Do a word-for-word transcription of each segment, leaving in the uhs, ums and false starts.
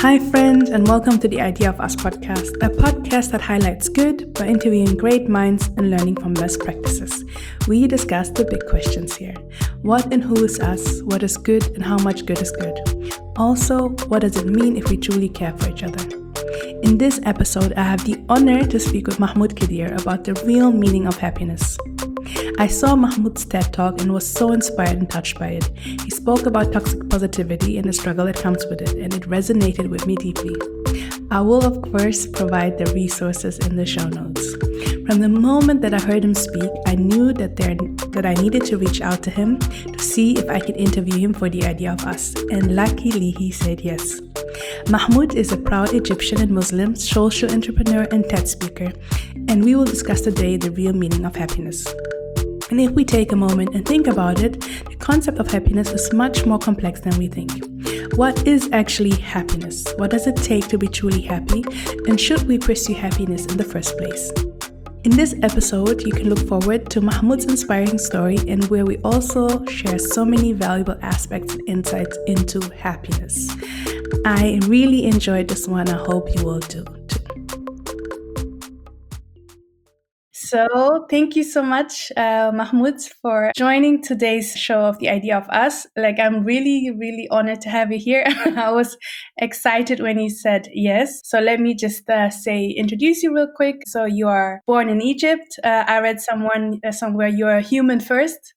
Hi, friends, and welcome to the Idea of Us podcast, a podcast that highlights good by interviewing great minds and learning from best practices. We discuss the big questions here. What and who is us? What is good and how much good is good? Also, what does it mean if we truly care for each other? In this episode, I have the honor to speak with Mahmoud Kadir about the real meaning of happiness. I saw Mahmoud's TED Talk and was so inspired and touched by it. He spoke about toxic positivity and the struggle that comes with it, and it resonated with me deeply. I will, of course, provide the resources in the show notes. From the moment that I heard him speak, I knew that there that I needed to reach out to him to see if I could interview him for the Idea of Us, and luckily he said yes. Mahmoud is a proud Egyptian and Muslim social entrepreneur and TED speaker, and we will discuss today the real meaning of happiness. And if we take a moment and think about it, the concept of happiness is much more complex than we think. What is actually happiness? What does it take to be truly happy? And should we pursue happiness in the first place? In this episode, you can look forward to Mahmoud's inspiring story and where we also share so many valuable aspects and insights into happiness. I really enjoyed this one. I hope you will too. So thank you so much, uh, Mahmoud, for joining today's show of The Idea of Us. Like, I'm really, really honored to have you here. I was excited when you said yes. So let me just uh, say, introduce you real quick. So you are born in Egypt. Uh, I read someone uh, somewhere you are human first.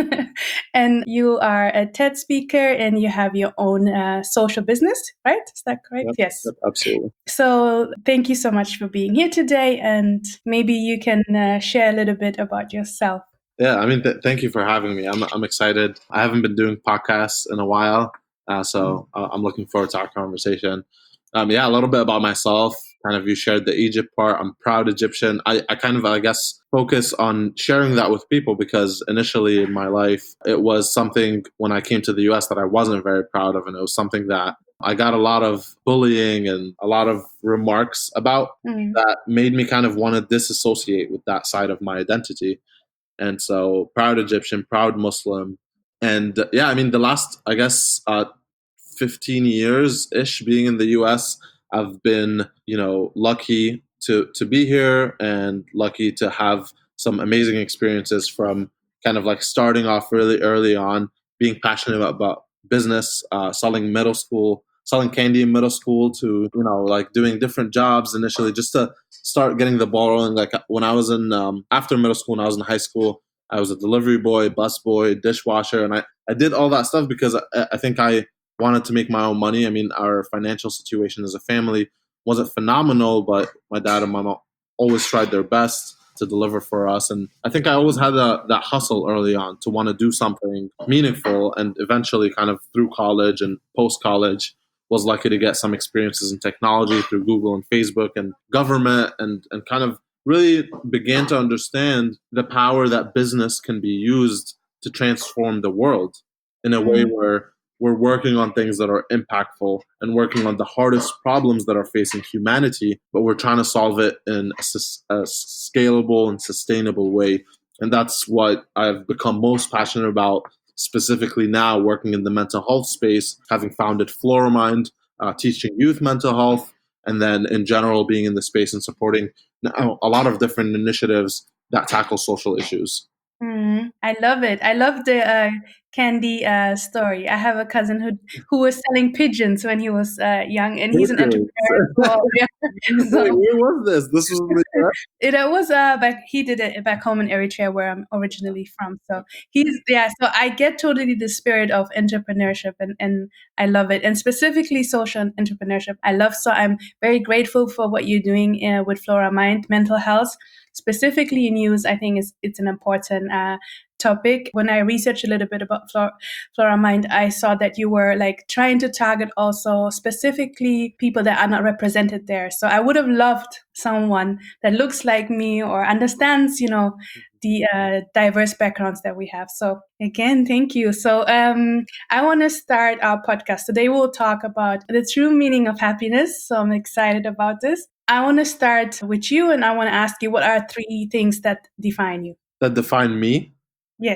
And you are a TED speaker and you have your own uh, social business, right? Is that correct? Yep, yes. Yep, absolutely. So thank you so much for being here today. And maybe you can uh, share a little bit about yourself. Yeah, I mean, th- thank you for having me. I'm I'm excited. I haven't been doing podcasts in a while, uh, so uh, I'm looking forward to our conversation. Um, yeah, a little bit about myself. Kind of you shared the Egypt part. I'm proud Egyptian. I, I kind of, I guess, focus on sharing that with people because initially in my life, it was something when I came to the U S that I wasn't very proud of. And it was something that I got a lot of bullying and a lot of remarks about Mm. that made me kind of want to disassociate with that side of my identity. And so proud Egyptian, proud Muslim. And uh, yeah, I mean, the last, I guess, uh, fifteen years ish being in the U S, I've been, you know, lucky to, to be here and lucky to have some amazing experiences from kind of like starting off really early on, being passionate about, about business, uh, selling middle school, selling candy in middle school to, you know, like doing different jobs initially just to start getting the ball rolling. Like when I was in, um, after middle school, when I was in high school, I was a delivery boy, bus boy, dishwasher. And I, I did all that stuff because I, I think I, wanted to make my own money. I mean, our financial situation as a family wasn't phenomenal, but my dad and my mom always tried their best to deliver for us. And I think I always had a, that hustle early on to want to do something meaningful. And eventually, kind of through college and post college, was lucky to get some experiences in technology through Google and Facebook and government, and, and kind of really began to understand the power that business can be used to transform the world in a way where we're working on things that are impactful and working on the hardest problems that are facing humanity, but we're trying to solve it in a, sus- a scalable and sustainable way. And that's what I've become most passionate about, specifically now working in the mental health space, having founded Floramind, uh, teaching youth mental health, and then in general being in the space and supporting a lot of different initiatives that tackle social issues. Mm, I love it. I love the uh, candy uh, story. I have a cousin who who was selling pigeons when he was uh, young, and he's an entrepreneur as well. Yeah. So, Wait, where was this? This was in the it uh, was uh, back. He did it back home in Eritrea, where I'm originally from. So he's yeah. So I get totally the spirit of entrepreneurship, and and I love it, and specifically social entrepreneurship. I love. So I'm very grateful for what you're doing uh, with Floramind mental health. Specifically in youth, I think it's, it's an important uh, topic. When I researched a little bit about Flora, Floramind, I saw that you were like trying to target also specifically people that are not represented there. So I would have loved someone that looks like me or understands, you know, the uh, diverse backgrounds that we have. So again, thank you. So um, I want to start our podcast. Today we'll talk about the true meaning of happiness. So I'm excited about this. I want to start with you, and I want to ask you, what are three things that define you? That define me? Yes.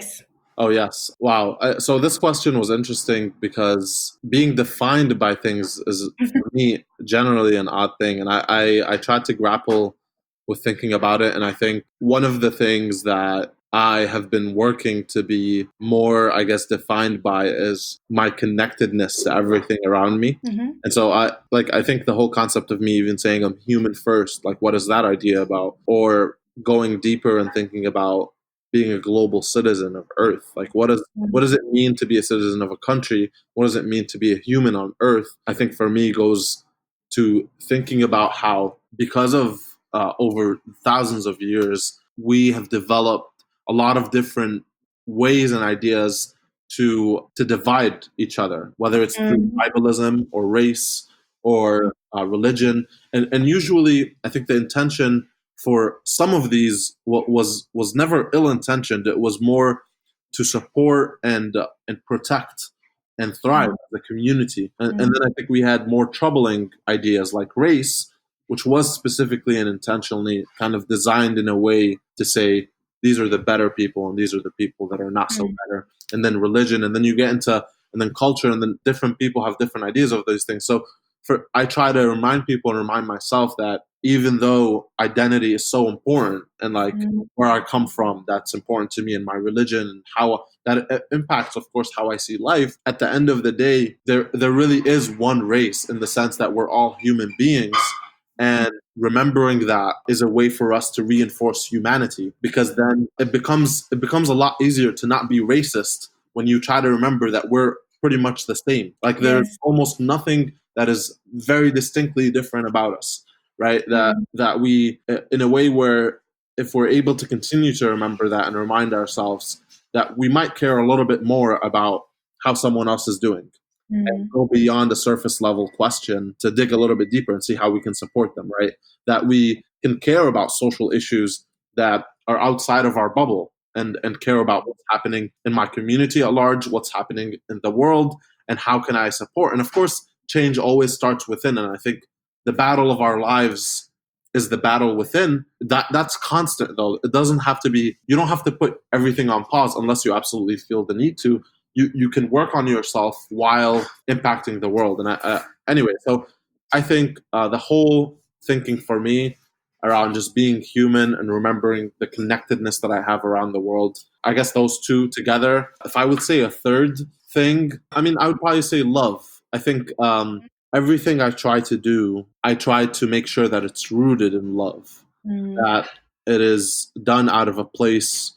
Oh, yes. Wow. Uh, so this question was interesting because being defined by things is, for me, generally an odd thing. And I, I, I tried to grapple with thinking about it. And I think one of the things that I have been working to be more, I guess, defined by is my connectedness to everything around me. Mm-hmm. And so I like I think the whole concept of me even saying I'm human first, like what is that idea about? Or going deeper and thinking about being a global citizen of Earth. Like what does what does it mean to be a citizen of a country? What does it mean to be a human on Earth? I think for me goes to thinking about how because of uh, over thousands of years, we have developed a lot of different ways and ideas to to divide each other, whether it's through Mm-hmm. tribalism or race or uh, religion, and and usually I think the intention for some of these wa- was was never ill intentioned. It was more to support and uh, and protect and thrive as a community. And, and then I think we had more troubling ideas like race, which was specifically and intentionally kind of designed in a way to say these are the better people and these are the people that are not so better. And then religion, and then you get into and then culture, and then different people have different ideas of those things. So for I try to remind people and remind myself that even though identity is so important and like Mm-hmm. where I come from, that's important to me and my religion and how that impacts, of course, how I see life. At the end of the day, there there really is one race in the sense that we're all human beings, and remembering that is a way for us to reinforce humanity, because then it becomes it becomes a lot easier to not be racist when you try to remember that we're pretty much the same. Like there's Yes. almost nothing that is very distinctly different about us, right? That Mm-hmm. that we, in a way where if we're able to continue to remember that and remind ourselves that we might care a little bit more about how someone else is doing and go beyond the surface level question to dig a little bit deeper and see how we can support them, right? That we can care about social issues that are outside of our bubble, and, and care about what's happening in my community at large, what's happening in the world, and how can I support. And of course, change always starts within. And I think the battle of our lives is the battle within. That that's constant though. It doesn't have to be, you don't have to put everything on pause unless you absolutely feel the need to. You you can work on yourself while impacting the world. And I, uh, anyway, so I think uh, the whole thinking for me around just being human and remembering the connectedness that I have around the world, I guess those two together. If I would say a third thing, I mean, I would probably say love. I think um, everything I try to do, I try to make sure that it's rooted in love, Mm-hmm. that it is done out of a place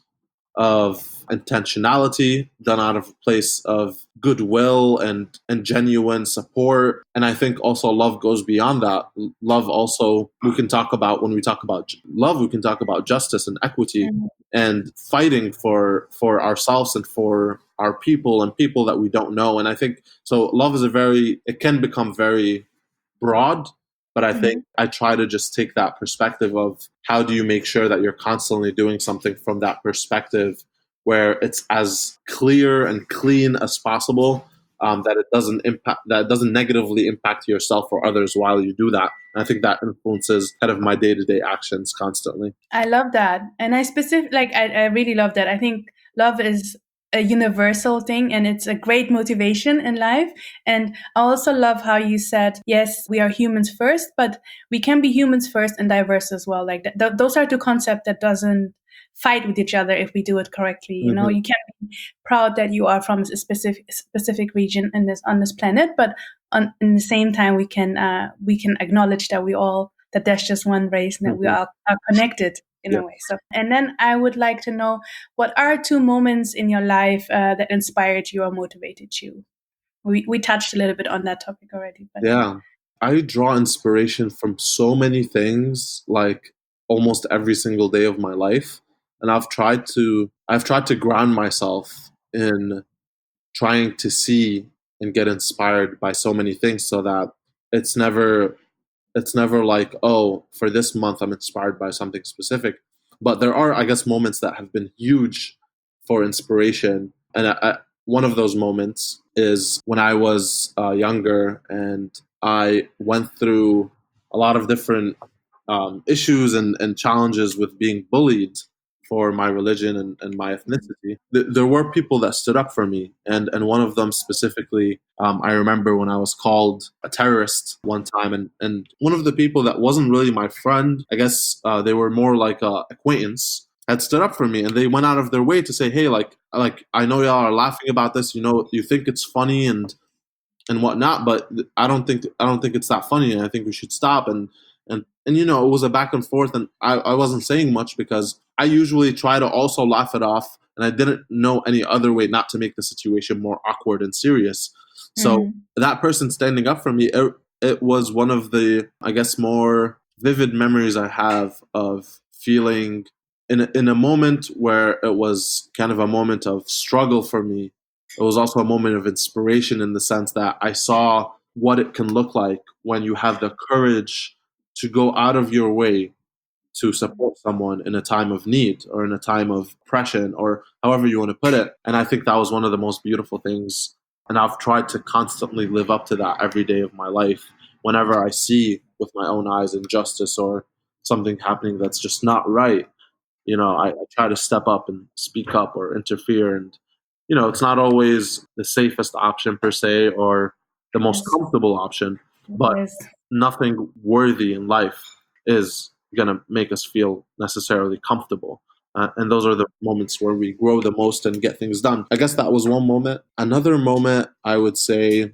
of intentionality, done out of a place of goodwill and and genuine support. And I think also love goes beyond that. Love also, we can talk about, when we talk about love, we can talk about justice and equity and fighting for for ourselves and for our people and people that we don't know. And I think so love is a very, it can become very broad, but I Mm-hmm. think I try to just take that perspective of how do you make sure that you're constantly doing something from that perspective where it's as clear and clean as possible, um, that it doesn't impact, that it doesn't negatively impact yourself or others while you do that. And I think that influences kind of my day-to-day actions constantly. I love that. And I specific like I, I really love that. I think love is a universal thing and it's a great motivation in life. And I also love how you said, yes, we are humans first, but we can be humans first and diverse as well. Like th- th- those are two concepts that doesn't fight with each other if we do it correctly. You know, Mm-hmm. you can be proud that you are from a specific specific region in this on this planet, but on in the same time we can uh, we can acknowledge that we all that there's just one race and that we Mm-hmm. are, are connected in Yeah. a way. So, and then I would like to know, what are two moments in your life uh, that inspired you or motivated you? We we touched a little bit on that topic already, but Yeah. I draw inspiration from so many things, like almost every single day of my life. And I've tried to I've tried to ground myself in trying to see and get inspired by so many things so that it's never it's never like, oh, for this month I'm inspired by something specific. But there are, I guess, moments that have been huge for inspiration. And I, I, one of those moments is when I was uh, younger and I went through a lot of different um, issues and, and challenges with being bullied for my religion and, and my ethnicity, th- there were people that stood up for me. And, and one of them specifically, um, I remember when I was called a terrorist one time, and, and one of the people that wasn't really my friend, I guess uh, they were more like a acquaintance, had stood up for me, and they went out of their way to say, hey, like, like I know y'all are laughing about this, you know, you think it's funny and and whatnot, but I don't think I don't think it's that funny, and I think we should stop. And and and you know, it was a back and forth, and I, I wasn't saying much because I usually try to also laugh it off, and I didn't know any other way not to make the situation more awkward and serious. So Mm. that person standing up for me, it, it was one of the, I guess, more vivid memories I have of feeling in a, in a moment where it was kind of a moment of struggle for me. It was also a moment of inspiration in the sense that I saw what it can look like when you have the courage to go out of your way to support someone in a time of need or in a time of oppression or however you want to put it. And I think that was one of the most beautiful things. And I've tried to constantly live up to that every day of my life. Whenever I see with my own eyes injustice or something happening that's just not right, you know, I, I try to step up and speak up or interfere. And, you know, it's not always the safest option per se or the most Yes. comfortable option, but Yes. nothing worthy in life is going to make us feel necessarily comfortable. Uh, and those are the moments where we grow the most and get things done. I guess that was one moment. Another moment I would say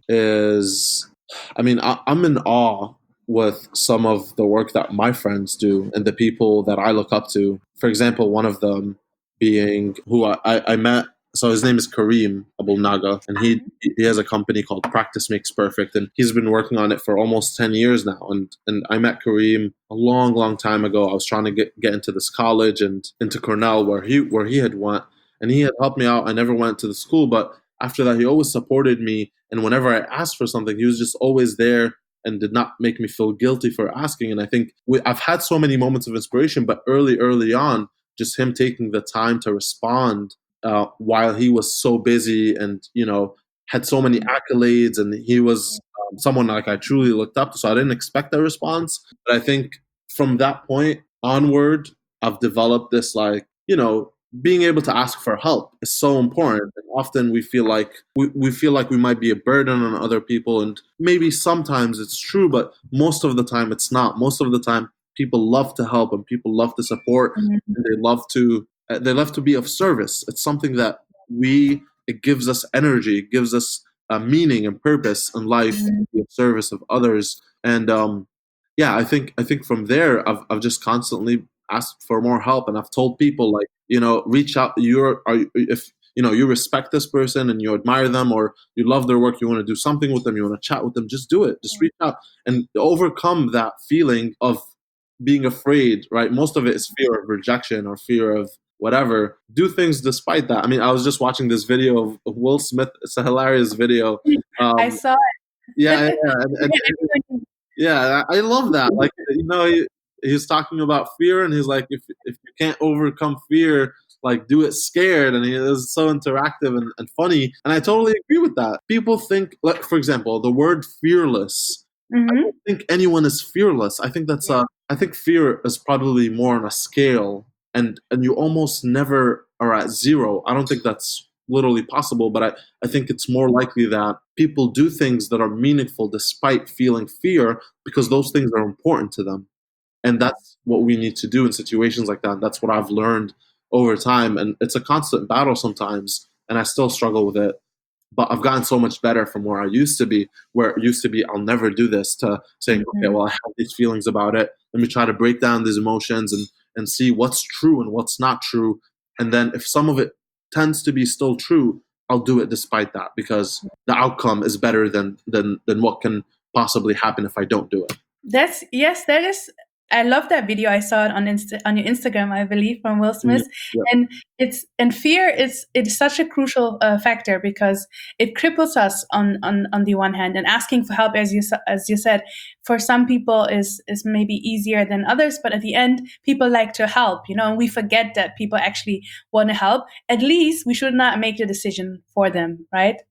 is, I mean, I, I'm in awe with some of the work that my friends do and the people that I look up to. For example, one of them being who I, I, I met. So his name is Kareem Abul Naga, and he he has a company called Practice Makes Perfect, and he's been working on it for almost ten years now. And and I met Kareem a long, long time ago. I was trying to get, get into this college and into Cornell where he where he had went, and he had helped me out. I never went to the school, but after that, he always supported me. And whenever I asked for something, he was just always there and did not make me feel guilty for asking. And I think we, I've had so many moments of inspiration, but early, early on, just him taking the time to respond uh, while he was so busy and, you know, had so many accolades, and he was um, someone like I truly looked up to. So I didn't expect a response. But I think from that point onward, I've developed this, like, you know, being able to ask for help is so important. And often we feel like we, we feel like we might be a burden on other people, and maybe sometimes it's true, but most of the time it's not. Most of the time people love to help and people love to support, Mhm. and they love to uh, they love to be of service. It's something that we it gives us energy, it gives us a meaning and purpose in life to Mhm. be of service of others. And um yeah, I think I think from there I've I've just constantly asked for more help, and I've told people, like, you know, reach out. You're are you- if you know you respect this person and you admire them or you love their work, you want to do something with them, you want to chat with them, just do it. Just reach out and overcome that feeling of being afraid, right? Most of it is fear of rejection or fear of whatever. Do things despite that. I mean, I was just watching this video of of Will Smith. It's a hilarious video. I Um, saw yeah, yeah, it. yeah. And, and, Yeah, yeah, I I love that. Like, you know, he, he's talking about fear, and he's like, if if you can't overcome fear, like, do it scared. And he is so interactive and, and funny. And I totally agree with that. People think, like, for example, the word fearless. I Mhm. don't think anyone is fearless. I think that's uh I think fear is probably more on a scale, and and you almost never are at zero. I don't think that's literally possible, but I, I think it's more likely that people do things that are meaningful despite feeling fear because those things are important to them. And that's what we need to do in situations like that. That's what I've learned over time. And it's a constant battle sometimes, and I still struggle with it. But I've gotten so much better from where I used to be, where it used to be, I'll never do this, to saying, okay, Mhm. well, I have these feelings about it. Let me try to break down these emotions and, and see what's true and what's not true. And then if some of it tends to be still true, I'll do it despite that, because the outcome is better than, than, than what can possibly happen if I don't do it. That's yes, that is. I love that video. I saw it on Insta, on your Instagram, I believe, from Will Yeah. Smith. Yeah. And it's and fear is it's such a crucial uh, factor because it cripples us on, on on the one hand, and asking for help, as you sa- as you said, for some people is is maybe easier than others. But at the end, people like to help, you know, and we forget that people actually want to help. At least we should not make the decision for them, right?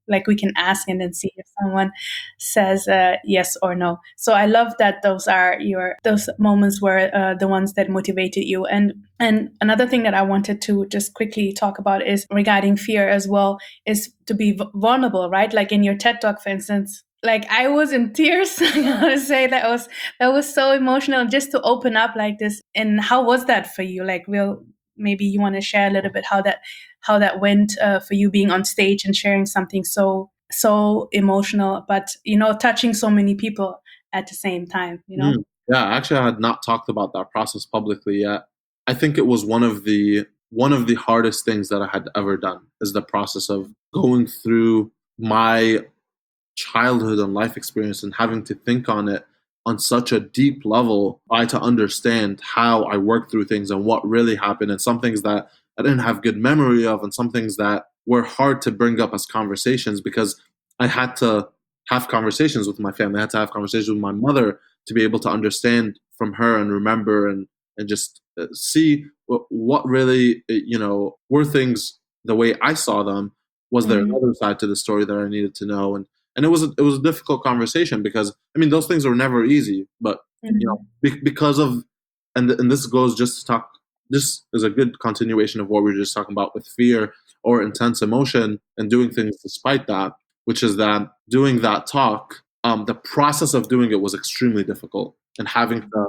like we can ask and then see if someone says uh, yes or no. So I love that those are your those moments were uh, the ones that motivated you. And and another thing that I wanted to just quickly talk about is regarding fear as well, is to be v- vulnerable, right? Like in your TED Talk, for instance, like I was in tears. I gotta say that was that was so emotional just to open up like this. And how was that for you? Like, real maybe you want to share a little bit how that how that went uh, for you being on stage and sharing something so so emotional, but you know, touching so many people at the same time. You know. Mm. Yeah, actually, I had not talked about that process publicly yet. I think it was one of the one of the hardest things that I had ever done, is the process of going through my childhood and life experience and having to think on it on such a deep level, try to understand how I worked through things and what really happened, and some things that I didn't have good memory of, and some things that were hard to bring up as conversations, because I had to have conversations with my family. I had to have conversations with my mother to be able to understand from her and remember, and and just uh, see what, what really, uh, you know, were things the way I saw them. Was there Mhm. another side to the story that I needed to know? And and it was a, it was a difficult conversation, because I mean those things are never easy, but you know, Mhm. be, because of, and and this goes just to talk. This is a good continuation of what we were just talking about with fear or intense emotion and doing things despite that, which is that doing that talk, um, the process of doing it was extremely difficult, and having to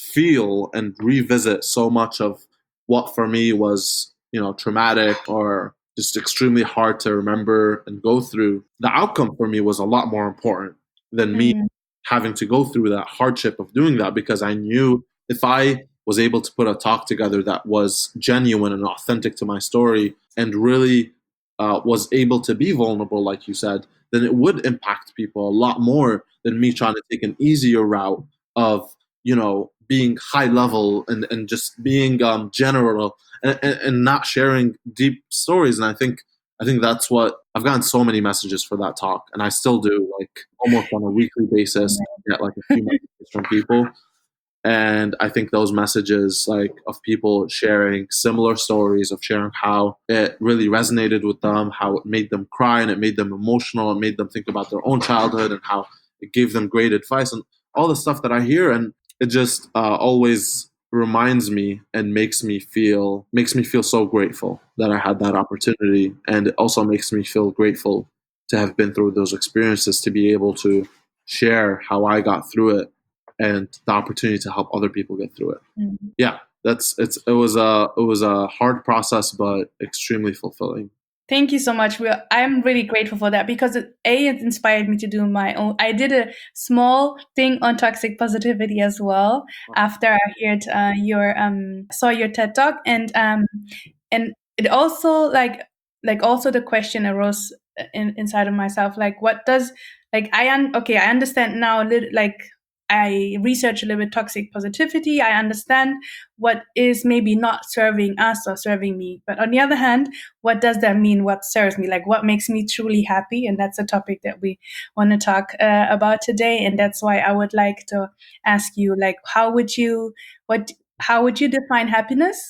feel and revisit so much of what for me was, you know, traumatic or just extremely hard to remember and go through. The outcome for me was a lot more important than me Mhm. having to go through that hardship of doing that, because I knew if I was able to put a talk together that was genuine and authentic to my story, and really uh, was able to be vulnerable, like you said, then it would impact people a lot more than me trying to take an easier route of, you know, being high level and, and just being um, general, and, and, and not sharing deep stories. And I think I think that's what I've gotten so many messages for that talk, and I still do, like almost on a weekly basis. I get like a few messages from people, and I think those messages, like of people sharing similar stories, of sharing how it really resonated with them, how it made them cry and it made them emotional, and made them think about their own childhood, and how it gave them great advice, and all the stuff that I hear, and it just uh, always reminds me and makes me feel makes me feel so grateful that I had that opportunity, and it also makes me feel grateful to have been through those experiences, to be able to share how I got through it, and the opportunity to help other people get through it. Mhm. Yeah, that's it's it was a it was a hard process, but extremely fulfilling. Thank you so much. We I'm really grateful for that because it, A, it inspired me to do my own. I did a small thing on toxic positivity as well after I heard uh, your um saw your TED Talk, and um and it also like like also the question arose in, inside of myself, like what does, like I un- okay, I understand now a little, like I research a little bit toxic positivity. I understand what is maybe not serving us or serving me, but on the other hand, what does that mean? What serves me? Like what makes me truly happy? And that's a topic that we want to talk uh, about today. And that's why I would like to ask you, like, how would you what how would you define happiness?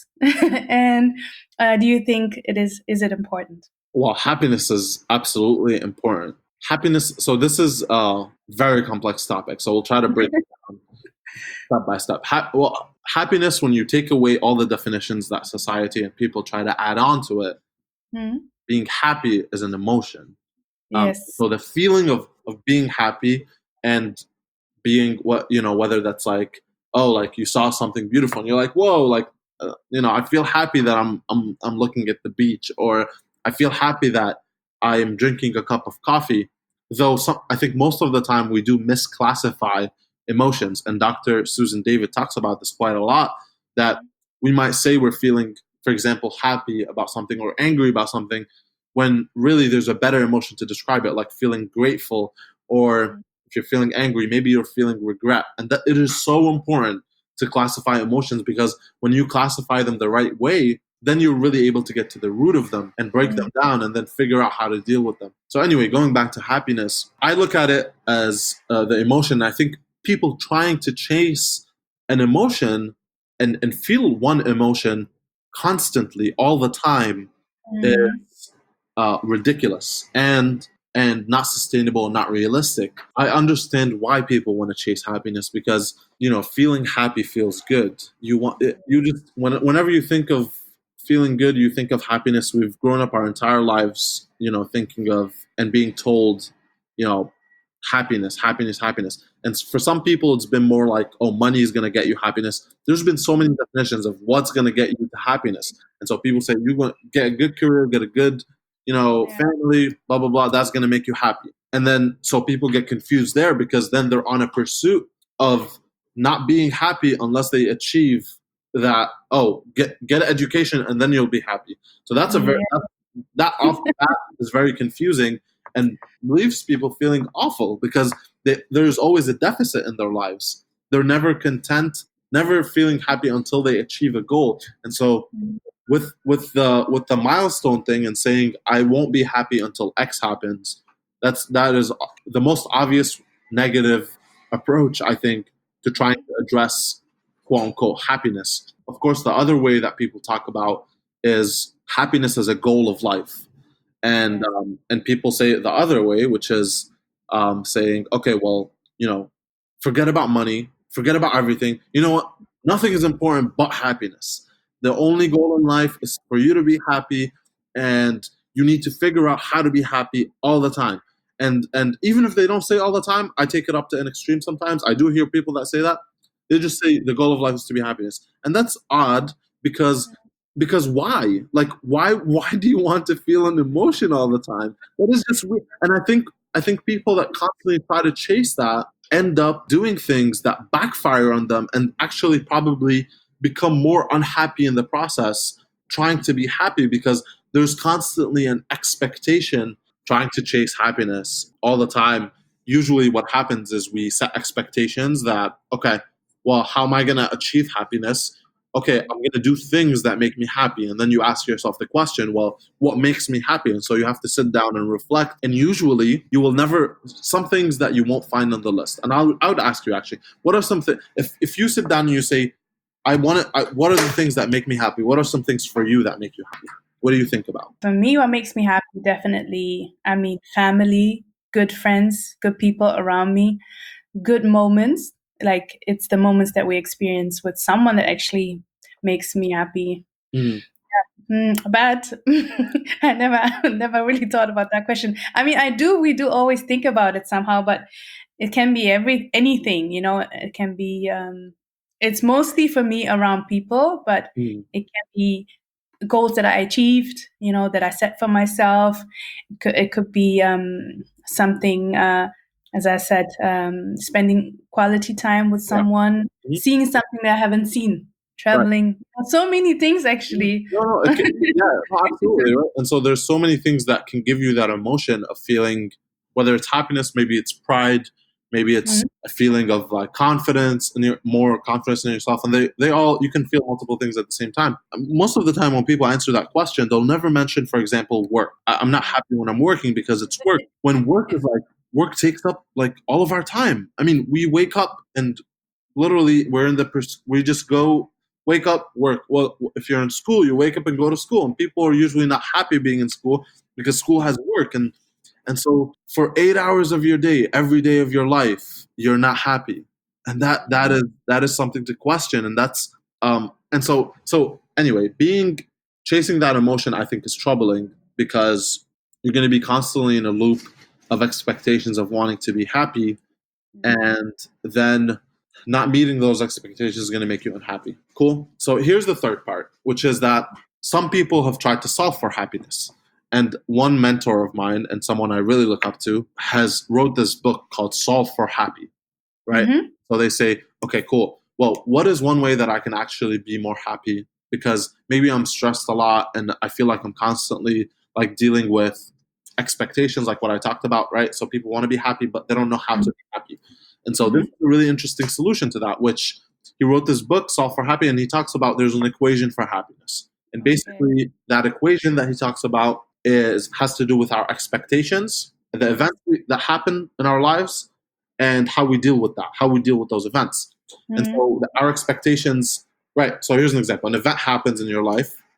And uh, do you think it is is it important? Well, happiness is absolutely important. Happiness. So this is a very complex topic. So we'll try to break it down step by step. Ha- well, happiness, when you take away all the definitions that society and people try to add on to it, Hmm. being happy is an emotion. Um, Yes. so the feeling of, of being happy, and being what, you know, whether that's like, oh, like you saw something beautiful and you're like, whoa, like uh, you know, I feel happy that I'm I'm I'm looking at the beach, or I feel happy that I am drinking a cup of coffee. Though some, I think most of the time we do misclassify emotions, and Doctor Susan David talks about this quite a lot. That we might say we're feeling, for example, happy about something or angry about something, when really there's a better emotion to describe it, like feeling grateful, or if you're feeling angry, maybe you're feeling regret. And that it is so important to classify emotions, because when you classify them the right way, then you're really able to get to the root of them and break them down, and then figure out how to deal with them. So anyway, going back to happiness, I look at it as uh, the emotion. I think people trying to chase an emotion and, and feel one emotion constantly all the time Mm-hmm. is uh, ridiculous. And and not sustainable, not realistic. I understand why people want to chase happiness because, you know, feeling happy feels good. You want it, you just when, whenever you think of feeling good, you think of happiness. We've grown up our entire lives, you know, thinking of and being told, you know, happiness, happiness, happiness. And for some people, it's been more like, oh, money is going to get you happiness. There's been so many definitions of what's going to get you to happiness. And so people say, you're going to get a good career, get a good, you know, Yeah. family, blah, blah, blah. That's going to make you happy. And then, so people get confused there because then they're on a pursuit of not being happy unless they achieve that, oh, get get an education and then you'll be happy. So that's a very, Yeah. that, that off the bat is very confusing and leaves people feeling awful because they, there's always a deficit in their lives. They're never content, never feeling happy until they achieve a goal. And so with with the with the milestone thing and saying I won't be happy until X happens, that's that is the most obvious negative approach, I think, to trying to address quote unquote happiness. Of course, the other way that people talk about is happiness as a goal of life. And um, and people say it the other way, which is um, saying, okay, well, you know, forget about money, forget about everything. You know what? Nothing is important but happiness. The only goal in life is for you to be happy, and you need to figure out how to be happy all the time. And and even if they don't say all the time, I take it up to an extreme sometimes. I do hear people that say that. They just say the goal of life is to be happiness. And that's odd because because why? Like why why do you want to feel an emotion all the time? That is just weird. And I think I think people that constantly try to chase that end up doing things that backfire on them and actually probably become more unhappy in the process trying to be happy because there's constantly an expectation trying to chase happiness all the time. Usually what happens is we set expectations that, okay, well, how am I going to achieve happiness? Okay, I'm going to do things that make me happy. And then you ask yourself the question, well, what makes me happy? And so you have to sit down and reflect. And usually you will never, some things that you won't find on the list. And I'll, I would ask you actually, what are some things, if, if you sit down and you say, I want to, I, what are the things that make me happy? What are some things for you that make you happy? What do you think about? For me, what makes me happy, definitely, I mean, family, good friends, good people around me, good moments. Like it's the moments that we experience with someone that actually makes me happy. Mm. Yeah. Mm, but I never, never really thought about that question. I mean, I do. We do always think about it somehow, but it can be every anything. You know, it can be. Um, it's mostly for me around people, but Mm. it can be goals that I achieved. You know, that I set for myself. It could, it could be um, something. Uh, As I said, um, spending quality time with someone, yeah. Mm-hmm. seeing something that I haven't seen, traveling, right. So many things actually. No, no, it can, yeah, no, absolutely. Right? And so there's so many things that can give you that emotion of feeling, whether it's happiness, maybe it's pride, maybe it's mm-hmm. a feeling of like confidence and you're more confidence in yourself. And they, they all, you can feel multiple things at the same time. Most of the time when people answer that question, they'll never mention, for example, work. I, I'm not happy when I'm working because it's work. When work is like, work takes up like all of our time. I mean, we wake up and literally we're in the, pers- we just go, wake up, work. Well, if you're in school, you wake up and go to school. And people are usually not happy being in school because school has work. And and so for eight hours of your day, every day of your life, you're not happy. And that that is that is something to question. And that's um and so so anyway, being chasing that emotion I think is troubling because you're gonna be constantly in a loop of expectations of wanting to be happy, and then not meeting those expectations is going to make you unhappy. Cool. So here's the third part, which is that some people have tried to solve for happiness. And one mentor of mine and someone I really look up to has wrote this book called Solve for Happy, right? Mm-hmm. So they say, okay, cool. Well, what is one way that I can actually be more happy? Because maybe I'm stressed a lot and I feel like I'm constantly like dealing with expectations, like what I talked about, right? So people want to be happy, but they don't know how mm-hmm. to be happy. And so this is a really interesting solution to that, which he wrote this book, Solve for Happy, and he talks about there's an equation for happiness. And basically okay. that equation that he talks about is has to do with our expectations, the events that happen in our lives, and how we deal with that, how we deal with those events. Mm-hmm. And so our expectations, right, so here's an example. An event happens in your life,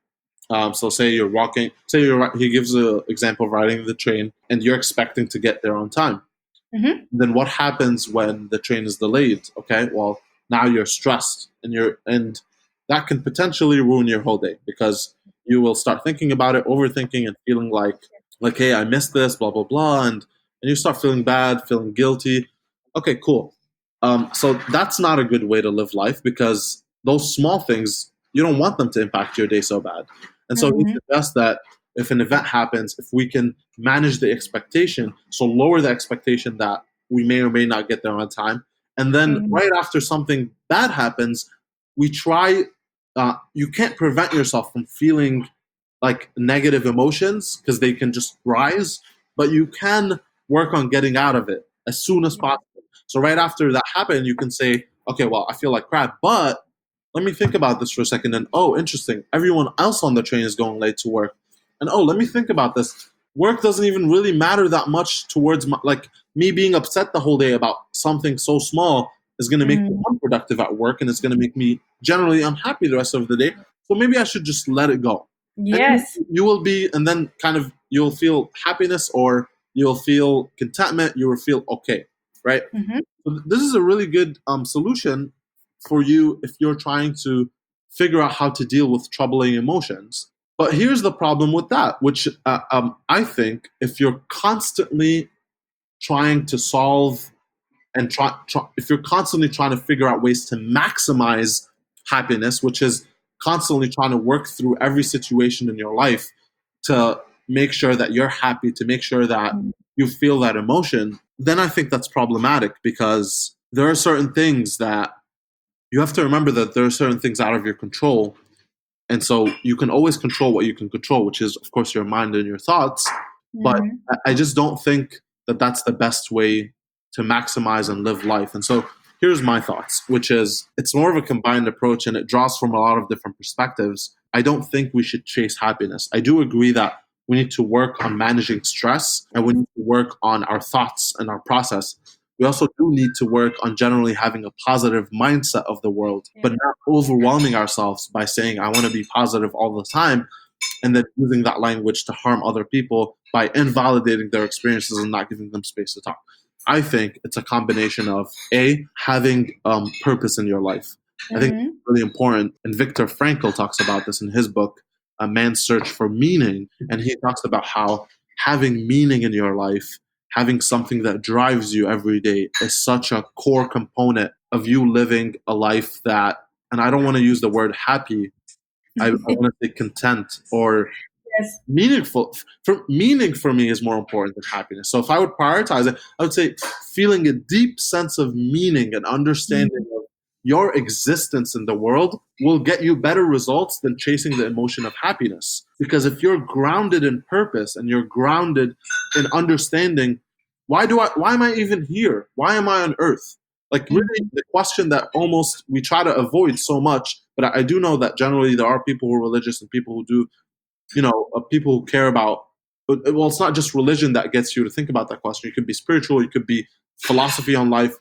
Um, so say you're walking, say you're, ri- he gives an example of riding the train and you're expecting to get there on time. Mm-hmm. Then what happens when the train is delayed? Okay, well, now you're stressed and you're, and that can potentially ruin your whole day because you will start thinking about it, overthinking and feeling like, like, hey, I missed this, blah, blah, blah. And, and you start feeling bad, feeling guilty. Okay, cool. Um, so that's not a good way to live life because those small things, you don't want them to impact your day so bad. And so he Mm-hmm. suggests that if an event happens, if we can manage the expectation, so lower the expectation that we may or may not get there on time. And then Mm-hmm. right after something bad happens, we try, uh, you can't prevent yourself from feeling like negative emotions because they can just rise, but you can work on getting out of it as soon as possible. So right after that happened, you can say, okay, well, I feel like crap, but let me think about this for a second. And oh, interesting. Everyone else on the train is going late to work. And oh, let me think about this. Work doesn't even really matter that much towards my, like me being upset the whole day about something so small is going to make me Mm-hmm. unproductive at work and it's going to make me generally unhappy the rest of the day. So maybe I should just let it go. And you, Yes. you will be, and then kind of you'll feel happiness or you'll feel contentment. You will feel okay, right? Mm-hmm. So this is a really good um, solution for you if you're trying to figure out how to deal with troubling emotions. But here's the problem with that, which uh, um, I think if you're constantly trying to solve and try, try, if you're constantly trying to figure out ways to maximize happiness, which is constantly trying to work through every situation in your life to make sure that you're happy, to make sure that you feel that emotion, then I think that's problematic because there are certain things that you have to remember that there are certain things out of your control. And so you can always control what you can control, which is, of course, your mind and your thoughts. But Mm-hmm. I I just don't think that that's the best way to maximize and live life. And so here's my thoughts, which is it's more of a combined approach and it draws from a lot of different perspectives. I don't think we should chase happiness. I do agree that we need to work on managing stress and we need to work on our thoughts and our process. We also do need to work on generally having a positive mindset of the world, but not overwhelming ourselves by saying, I want to be positive all the time, and then using that language to harm other people by invalidating their experiences and not giving them space to talk. I think it's a combination of A, having um, purpose in your life. I think Mm-hmm. it's really important. And Viktor Frankl talks about this in his book, A Man's Search for Meaning. And he talks about how having meaning in your life, having something that drives you every day is such a core component of you living a life that, and I don't want to use the word happy, I, I want to say content or Yes. meaningful. For meaning for me is more important than happiness. So if I would prioritize it, I would say feeling a deep sense of meaning and understanding of your existence in the world will get you better results than chasing the emotion of happiness. Because if you're grounded in purpose and you're grounded in understanding, why do I why am I even here? Why am I on earth? Like really the question that almost we try to avoid so much, but I, I do know that generally there are people who are religious and people who do, you know, uh, people who care about, but well, it's not just religion that gets you to think about that question. You could be spiritual, you could be philosophy on life.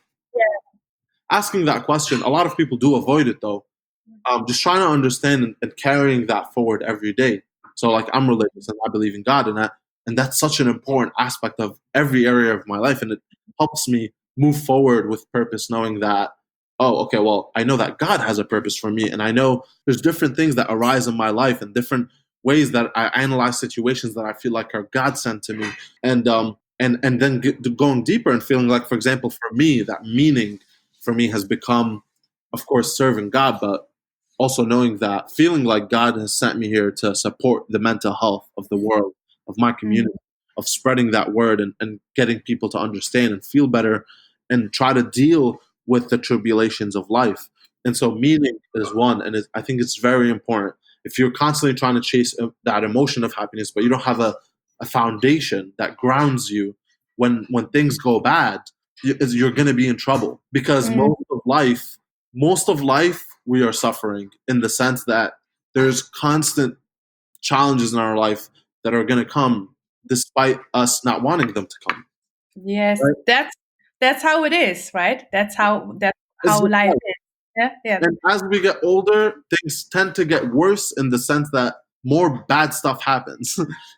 Asking that question, a lot of people do avoid it though. Um, just trying to understand and, and carrying that forward every day. So like I'm religious and I believe in God and that, and that's such an important aspect of every area of my life. And it helps me move forward with purpose, knowing that, oh, okay, well, I know that God has a purpose for me. And I know there's different things that arise in my life and different ways that I analyze situations that I feel like are God sent to me. And, um, and, and then get, going deeper and feeling like, for example, for me, that meaning for me has become, of course, serving God, but also knowing that feeling like God has sent me here to support the mental health of the world, of my community, of spreading that word and, and getting people to understand and feel better and try to deal with the tribulations of life. And so meaning is one, and it, I think it's very important. If you're constantly trying to chase uh, that emotion of happiness, but you don't have a, a foundation that grounds you when when things go bad, you- you're going to be in trouble because Mm. most of life, most of life, we are suffering in the sense that there's constant challenges in our life that are going to come despite us not wanting them to come. Yes, Right? that's that's how it is, right? That's how that's It's how just life life. is. Yeah, yeah. And as we get older, things tend to get worse in the sense that more bad stuff happens.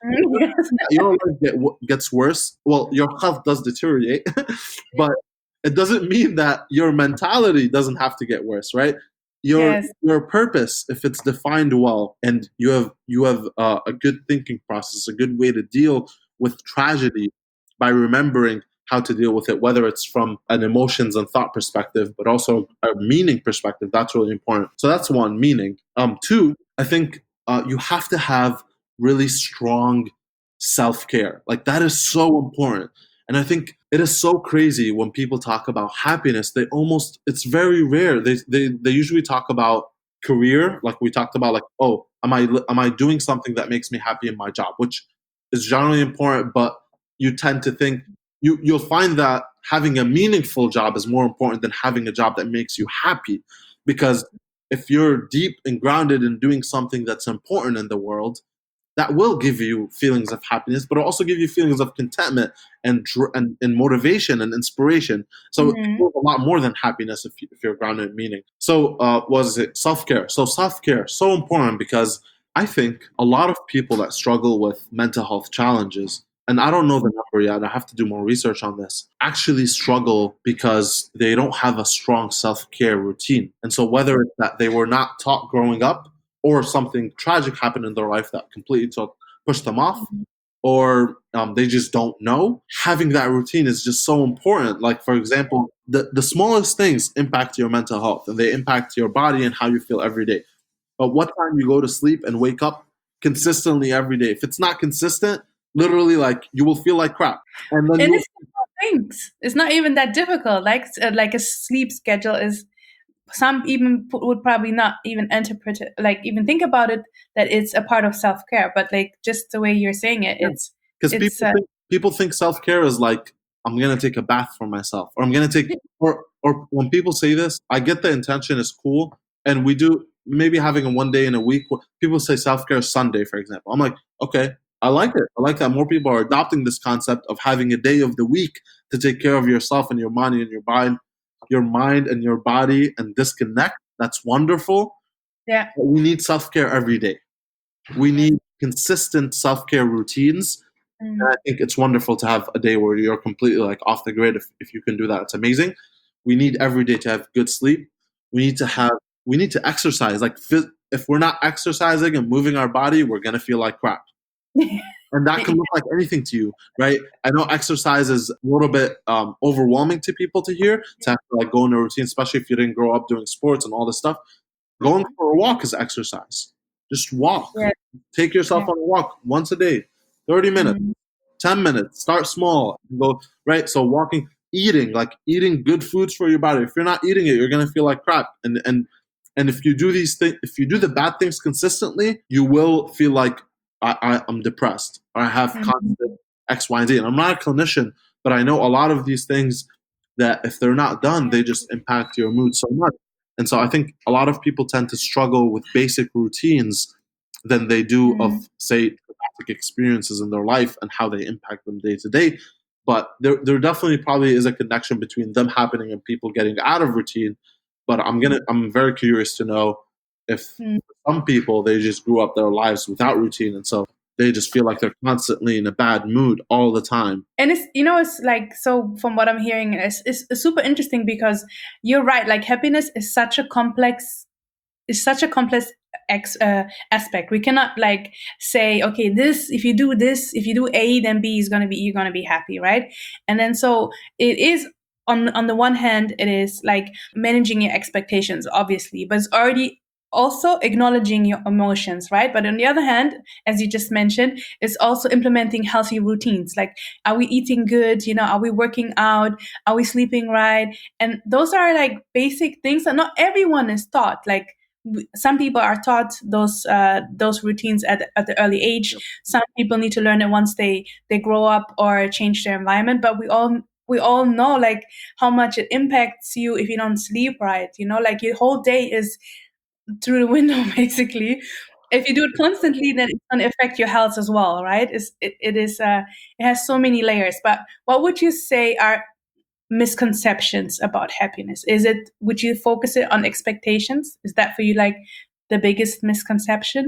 Yes. Your life get, gets worse. Well, your health does deteriorate, but it doesn't mean that your mentality doesn't have to get worse, right? Your Yes. your purpose, if it's defined well, and you have you have uh, a good thinking process, a good way to deal with tragedy by remembering how to deal with it, whether it's from an emotions and thought perspective, but also a meaning perspective. That's really important. So that's one, meaning. Um, two, I think uh, you have to have really strong self-care. Like that is so important. And I think it is so crazy when people talk about happiness. They almost, it's very rare. They they they usually talk about career, like we talked about, like, oh, am I am I doing something that makes me happy in my job, which is generally important, but you tend to think you you'll find that having a meaningful job is more important than having a job that makes you happy. Because if you're deep and grounded in doing something that's important in the world, that will give you feelings of happiness, but it'll also give you feelings of contentment and and, and motivation and inspiration. So Mm-hmm. it's a lot more than happiness if, you, if you're grounded in meaning. So uh, what is it? Self-care. So self-care, so important, because I think a lot of people that struggle with mental health challenges, and I don't know the number yet, I have to do more research on this, actually struggle because they don't have a strong self-care routine. And so whether it's that they were not taught growing up, or something tragic happened in their life that completely took pushed them off, or um, they just don't know, having that routine is just so important. Like, for example, the, the smallest things impact your mental health, and they impact your body and how you feel every day. But what time you go to sleep and wake up consistently every day, if it's not consistent, literally, like, you will feel like crap. And then And you it's simple things. It's not even that difficult. Like uh, like a sleep schedule is, some even p- would probably not even interpret it, like even think about it, that it's a part of self care. But like just the way you're saying it, it's because it's people uh, think people think self care is like, I'm gonna take a bath for myself, or I'm gonna take, or or when people say this, I get the intention is cool, and we do maybe having a one day in a week. People say self care is Sunday, for example. I'm like, okay, I like it. I like that more people are adopting this concept of having a day of the week to take care of yourself and your money and your mind, your mind and your body, and disconnect. That's wonderful. yeah. But we need self care every day. We need consistent self care routines. And Mm. I think it's wonderful to have a day where you're completely like off the grid. If, if you can do that, it's amazing. We need every day to have good sleep. We need to have, we need to exercise. Like, if we're not exercising and moving our body, we're going to feel like crap. And that can look like anything to you, right? I know exercise is a little bit um, overwhelming to people to hear, to have to like go in a routine, especially if you didn't grow up doing sports and all this stuff. Going for a walk is exercise. Just walk. Yeah. Take yourself Yeah. on a walk once a day, thirty minutes, Mm. ten minutes. Start small. Go right. So walking, eating, like eating good foods for your body. If you're not eating it, you're gonna feel like crap. And and and if you do these things, if you do the bad things consistently, you will feel like I, I, I'm depressed, or I have Mm. constant X, Y, and Z. And I'm not a clinician, but I know a lot of these things that if they're not done, they just impact your mood so much. And so I think a lot of people tend to struggle with basic routines than they do of, Mm. say, traumatic experiences in their life and how they impact them day to day. But there, there definitely probably is a connection between them happening and people getting out of routine. But I'm gonna, I'm very curious to know if Mm. some people, they just grew up their lives without routine, and so they just feel like they're constantly in a bad mood all the time. And it's, you know, it's like, so from what I'm hearing, it's, it's, it's super interesting, because you're right. Like happiness is such a complex, is such a complex ex, uh, aspect. We cannot like say, okay, this, if you do this, if you do A, then B is going to be, you're going to be happy. Right. And then, so it is, on, on the one hand, it is like managing your expectations, obviously, but it's already also acknowledging your emotions, right? But on the other hand, as you just mentioned, it's also implementing healthy routines. Like, are we eating good? You know, are we working out? Are we sleeping right? And those are like basic things that not everyone is taught. Like, some people are taught those uh, those routines at at the early age. Yep. Some people need to learn it once they they grow up or change their environment. But we all we all know like how much it impacts you if you don't sleep right. You know, like your whole day is through the window basically. If you do it constantly, then it's going to affect your health as well, right? It's, it, it is uh, it has so many layers. But what would you say are misconceptions about happiness? Is it, would you focus it on expectations? Is that for you like the biggest misconception?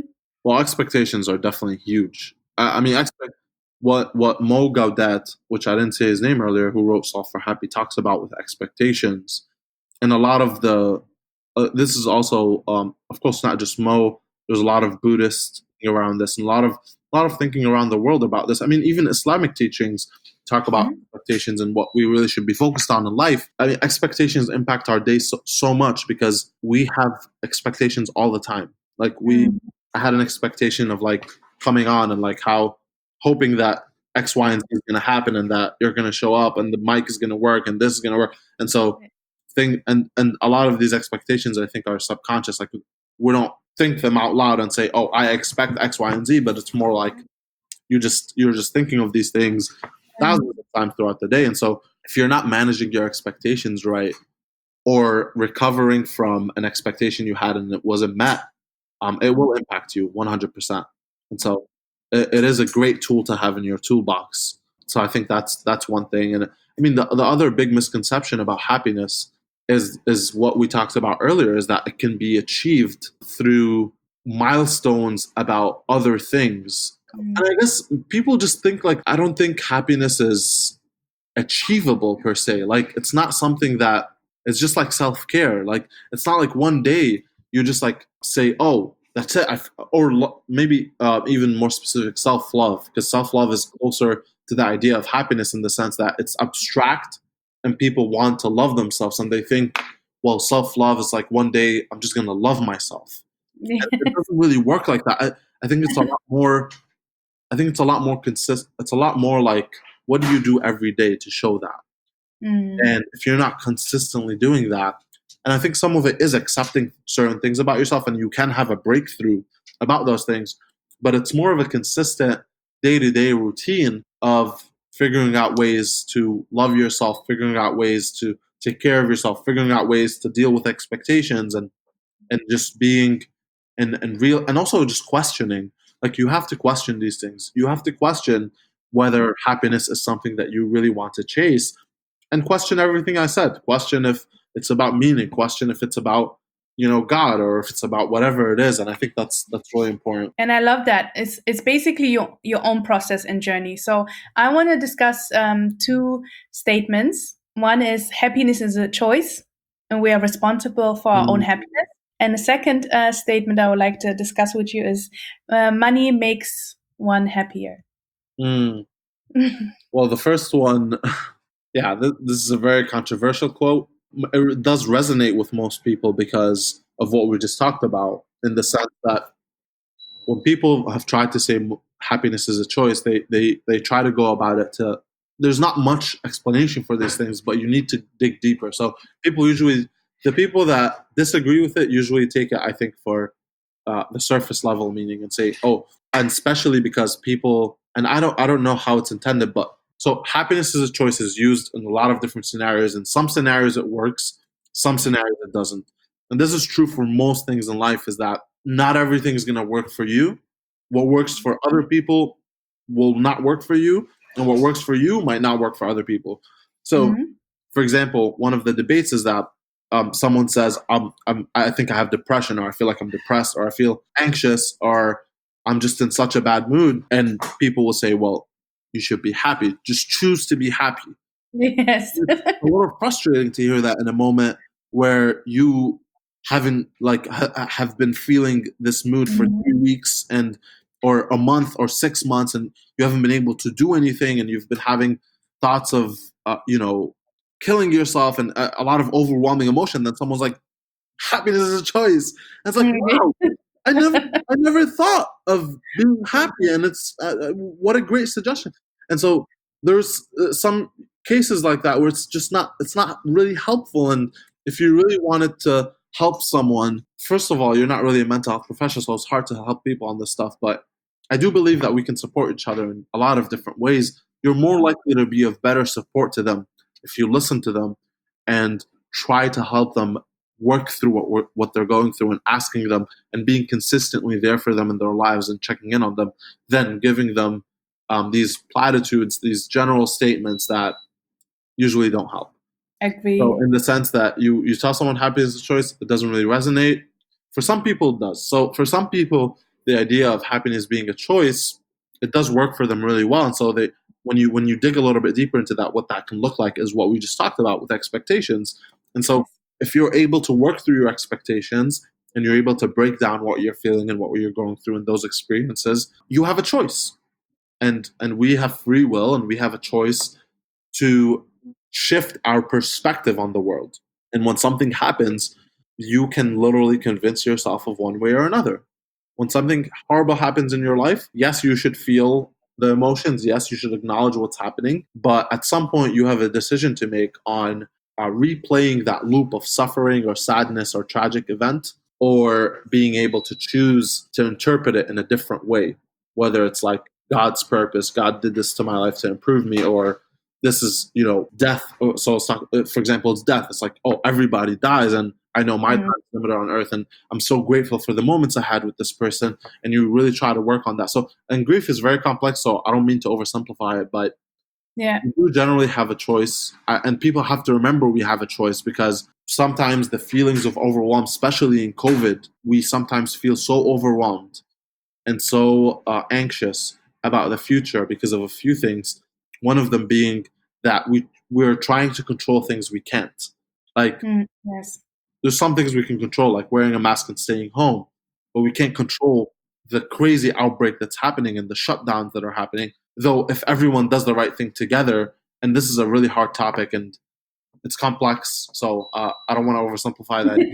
Well, expectations are definitely huge. I, I mean, expect what what Mo Gaudet, which I didn't say his name earlier, who wrote Solve for Happy, talks about with expectations, and a lot of the uh, this is also, um, of course, not just Mo. There's a lot of Buddhists around this, and a lot of a lot of thinking around the world about this. I mean, even Islamic teachings talk about Mhm. expectations and what we really should be focused on in life. I mean, expectations impact our day so, so much because we have expectations all the time. Like we, Mm. I had an expectation of like coming on and like how hoping that X, Y, and Z is going to happen and that you're going to show up and the mic is going to work and this is going to work. And so thing and and a lot of these expectations I think are subconscious. Like we don't think them out loud and say, "Oh, I expect X, Y, and Z," but it's more like you just you're just thinking of these things thousands of times throughout the day. And so if you're not managing your expectations right or recovering from an expectation you had and it wasn't met, um, it will impact you one hundred percent. And so it, it is a great tool to have in your toolbox. So I think that's that's one thing. And I mean, the, the other big misconception about happiness is is what we talked about earlier, is that it can be achieved through milestones about other things. Mm. And I guess people just think like, I don't think happiness is achievable per se. Like it's not something that it's just like self care. Like it's not like one day you just like say, oh, that's it. I've, or lo- maybe uh, even more specific, self love, because self love is closer to the idea of happiness in the sense that it's abstract and people want to love themselves and they think, well, self love is like one day I'm just gonna love myself. And it doesn't really work like that. I, I think it's a lot more I think it's a lot more consist. It's a lot more like, what do you do every day to show that? Mm. And if you're not consistently doing that, and I think some of it is accepting certain things about yourself, and you can have a breakthrough about those things, but it's more of a consistent day to day routine of figuring out ways to love yourself, figuring out ways to take care of yourself, figuring out ways to deal with expectations, and and just being and and real and also just questioning. Like you have to question these things. You have to question whether happiness is something that you really want to chase, and question everything I said. Question if it's about meaning. Question if it's about, you know, God, or if it's about whatever it is. And I think that's that's really important. And I love that. It's it's basically your your own process and journey. So I want to discuss um, two statements. One is happiness is a choice, and we are responsible for our own Mm, happiness. And the second uh, statement I would like to discuss with you is uh, money makes one happier. mm. Well, the first one, yeah, th- this is a very controversial quote. It does resonate with most people because of what we just talked about, in the sense that when people have tried to say m- happiness is a choice, they they they try to go about it to. There's not much explanation for these things, but you need to dig deeper. So people usually, the people that disagree with it, usually take it, I think, for uh, the surface level meaning and say, oh, and especially because people, and I don't I don't know how it's intended, but so happiness is a choice is used in a lot of different scenarios. In some scenarios it works, some scenarios it doesn't. And this is true for most things in life, is that not everything is going to work for you. What works for other people will not work for you, and what works for you might not work for other people. So, Mhm. for example, one of the debates is that um, someone says, um, I'm, I think I have depression, or I feel like I'm depressed, or I feel anxious, or I'm just in such a bad mood. And people will say, well, you should be happy. Just choose to be happy. Yes. It's a little frustrating to hear that in a moment where you haven't like ha- have been feeling this mood for Mhm. three weeks and or a month or six months, and you haven't been able to do anything, and you've been having thoughts of uh, you know killing yourself and a, a lot of overwhelming emotion. Then someone's like, happiness is a choice. And it's like, wow, I never, I never thought of being happy, and it's uh, uh, what a great suggestion. And so there's uh, some cases like that where it's just not, it's not really helpful. And if you really wanted to help someone, first of all, you're not really a mental health professional, so it's hard to help people on this stuff. But I do believe that we can support each other in a lot of different ways. You're more likely to be of better support to them if you listen to them and try to help them work through what we're, what they're going through, and asking them and being consistently there for them in their lives and checking in on them, then giving them um, these platitudes, these general statements that usually don't help. So, Agree. in the sense that you you tell someone happiness is a choice, it doesn't really resonate. For some people, it does. So, for some people, the idea of happiness being a choice, it does work for them really well. And so they, when you when you dig a little bit deeper into that, what that can look like is what we just talked about with expectations. And so if you're able to work through your expectations and you're able to break down what you're feeling and what you're going through in those experiences, you have a choice. And and we have free will, and we have a choice to shift our perspective on the world. And when something happens, you can literally convince yourself of one way or another. When something horrible happens in your life, yes, you should feel the emotions. Yes, you should acknowledge what's happening. But at some point, you have a decision to make on uh, replaying that loop of suffering or sadness or tragic event, or being able to choose to interpret it in a different way, whether it's like God's purpose, God did this to my life to improve me, or this is, you know, death. So it's not, for example, it's death. It's like, oh, everybody dies, and I know my Mm. time is limited on earth, and I'm so grateful for the moments I had with this person. And you really try to work on that. So, and grief is very complex. So I don't mean to oversimplify it, but Yeah. we do generally have a choice, uh, and people have to remember we have a choice, because sometimes the feelings of overwhelm, especially in COVID, we sometimes feel so overwhelmed and so uh, anxious about the future because of a few things. One of them being that we we're trying to control things we can't. Like, Mm. Yes. there's some things we can control, like wearing a mask and staying home, but we can't control the crazy outbreak that's happening and the shutdowns that are happening. Though, if everyone does the right thing together, and this is a really hard topic and it's complex, so uh, I don't want to oversimplify that.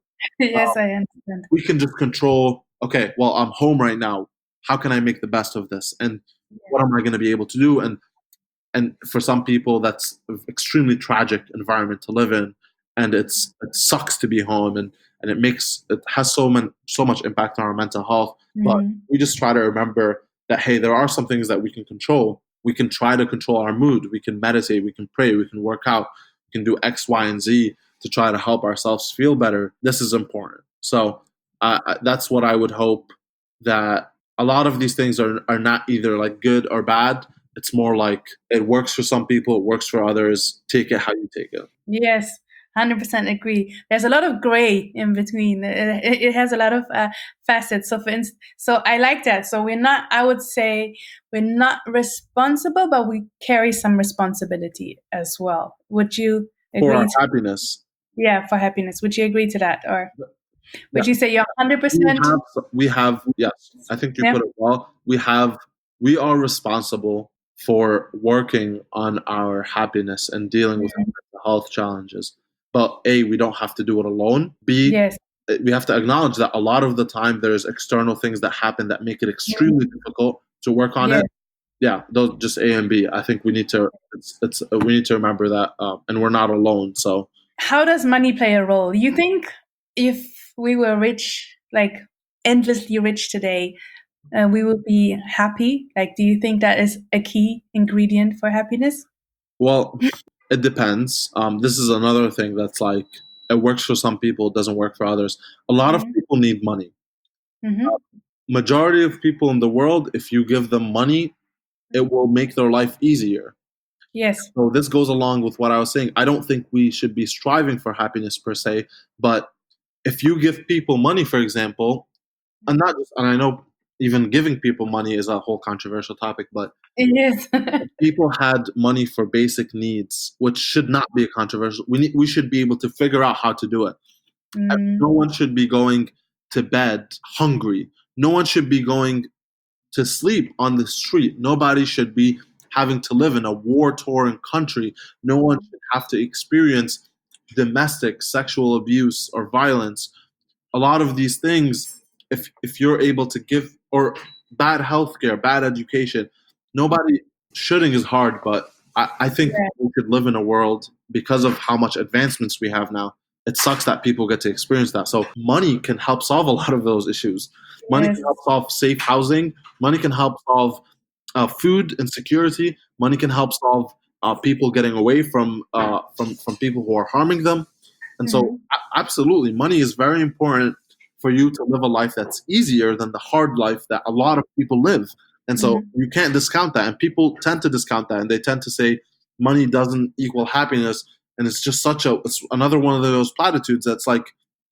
Yes, uh, I understand. we can just control, okay, well, I'm home right now. How can I make the best of this? And what am I going to be able to do? And and for some people, that's an extremely tragic environment to live in, and it's it sucks to be home, and and it makes it has so much so much impact on our mental health. But Mm. we just try to remember that, hey, there are some things that we can control. We can try to control our mood. We can meditate. We can pray. We can work out. We can do X, Y, and Z to try to help ourselves feel better. This is important. So uh, I- that's what I would hope, that a lot of these things are are not either like good or bad. It's more like it works for some people, it works for others. Take it how you take it. Yes, one hundred percent agree. There's a lot of gray in between. It, it it has a lot of uh, facets. So, for instance, so I like that. So we're not. I would say we're not responsible, but we carry some responsibility as well. Would you For our agree? To, happiness. yeah, for happiness. Would you agree to that, or Yeah. would you say you're one hundred We percent? have, we have, yes, I think you Yeah. put it well. We have, we are responsible for working on our happiness and dealing with our Mhm. mental health challenges. But A, we don't have to do it alone. B, Yes. we have to acknowledge that a lot of the time there's external things that happen that make it extremely difficult to work on Yes. it. Yeah, those just A and B. I think we need to it's, it's we need to remember that, uh, and we're not alone. So How does money play a role? You think if we were rich, like endlessly rich today, uh, we would be happy? Like, do you think that is a key ingredient for happiness? well, it depends. Um, this is another thing that's like, it works for some people, it doesn't work for others. A lot of Mm-hmm. people need money. Mm-hmm. Majority of people in the world, if you give them money, it will make their life easier. Yes. So this goes along with what I was saying. I don't think we should be striving for happiness per se, but if you give people money, for example, and not just, and I know even giving people money is a whole controversial topic, but Yes. people had money for basic needs, which should not be a controversial. We need, we should be able to figure out how to do it. Mm, No one should be going to bed hungry. No one should be going to sleep on the street. Nobody should be having to live in a war-torn country. No one should have to experience domestic sexual abuse or violence. A lot of these things, if if you're able to give, or bad healthcare, bad education, nobody, shitting is hard, but I, I think yeah. we could live in a world, because of how much advancements we have now. It sucks that people get to experience that. So money can help solve a lot of those issues. Money Yes. can help solve safe housing. Money can help solve uh, food insecurity. Money can help solve uh, people getting away from uh, from from people who are harming them. And so, Mhm. a- absolutely, money is very important for you to live a life that's easier than the hard life that a lot of people live. And so, Mhm. you can't discount that. And people tend to discount that, and they tend to say money doesn't equal happiness. And it's just such a, it's another one of those platitudes that's like,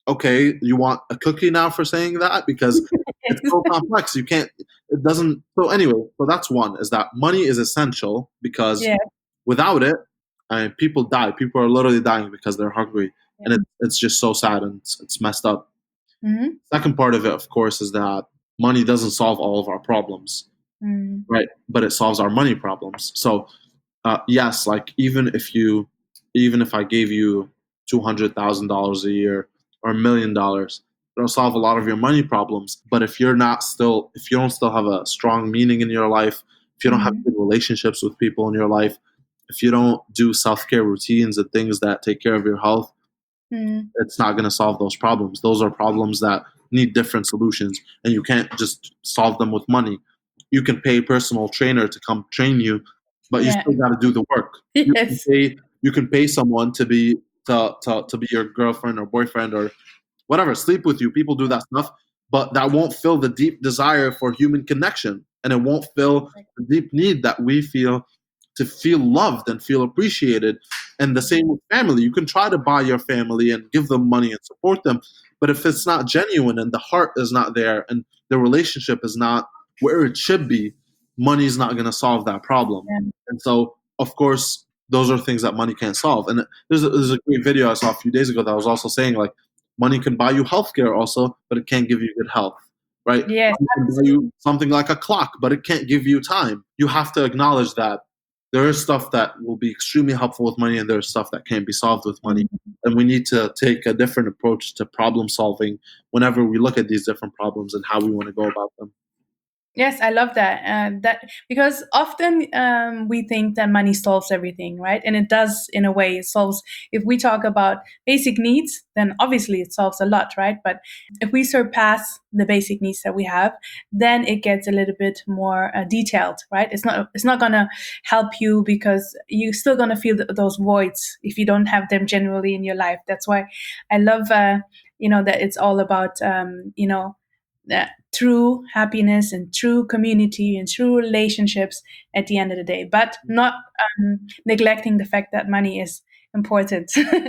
okay, you want a cookie now for saying that? Because it's so complex. You can't, it doesn't. So anyway, so that's one, is that money is essential because Yeah. without it, I mean, people die. People are literally dying because they're hungry. Yeah. And it, it's just so sad and it's, it's messed up. Mm-hmm. Second part of it, of course, is that money doesn't solve all of our problems, Mm. right? But it solves our money problems. So uh, yes, like even if you, even if I gave you two hundred thousand dollars a year or a million dollars, it'll solve a lot of your money problems. But if you're not still, if you don't still have a strong meaning in your life, if you don't have Mhm. good relationships with people in your life, if you don't do self care routines and things that take care of your health, Mm. it's not going to solve those problems. Those are problems that need different solutions, and you can't just solve them with money. You can pay a personal trainer to come train you, but you Yeah. still got to do the work. You can Yes. pay you can pay someone to be to, to to be your girlfriend or boyfriend or whatever, sleep with you. People do that stuff, but that won't fill the deep desire for human connection, and it won't fill the deep need that we feel to feel loved and feel appreciated. And the same with family. You can try to buy your family and give them money and support them, but if it's not genuine and the heart is not there and the relationship is not where it should be, money is not going to solve that problem. Yeah. And so, of course, those are things that money can't solve. And there's a, there's a great video I saw a few days ago that was also saying, like, money can buy you healthcare also, but it can't give you good health, right? Yes. Money can buy you something like a clock, but it can't give you time. You have to acknowledge that there is stuff that will be extremely helpful with money, and there's stuff that can't be solved with money. And we need to take a different approach to problem solving whenever we look at these different problems and how we want to go about them. Yes, I love that. Uh, that because often um, we think that money solves everything, right? And it does in a way. It solves. If we talk about basic needs, then obviously it solves a lot, right? But if we surpass the basic needs that we have, then it gets a little bit more uh, detailed, right? It's not. It's not gonna help you because you're still gonna feel th- those voids if you don't have them generally in your life. That's why I love, uh, you know, that it's all about, um, you know. Uh, true happiness and true community and true relationships at the end of the day, but not um, neglecting the fact that money is important.